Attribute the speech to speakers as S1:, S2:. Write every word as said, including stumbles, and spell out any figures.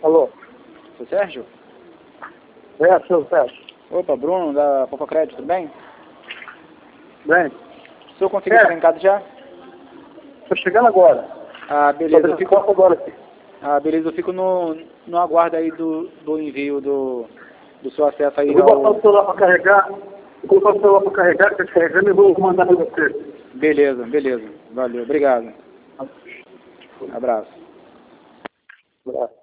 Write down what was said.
S1: Alô?
S2: Seu Sérgio?
S1: É, seu Sérgio.
S2: Opa, Bruno, da Popocrédito, tudo bem?
S1: Bem,
S2: O senhor conseguiu
S1: É.
S2: chegar em casa já?
S1: tô chegando agora.
S2: Ah, beleza, eu fico,
S1: agora aqui.
S2: ah, beleza, eu fico no, no aguardo aí do, do envio do, do seu acesso aí
S1: Eu vou botar
S2: ao...
S1: o celular para carregar. Eu vou botar o celular para carregar, que está carregando e vou mandar para você.
S2: Beleza, beleza, valeu, obrigado. Abraço.
S1: Abraço.